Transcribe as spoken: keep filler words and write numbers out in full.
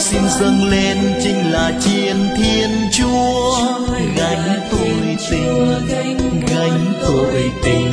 xin dâng lên chính là chiến Thiên Chúa, gánh tội tình, gánh tội tình.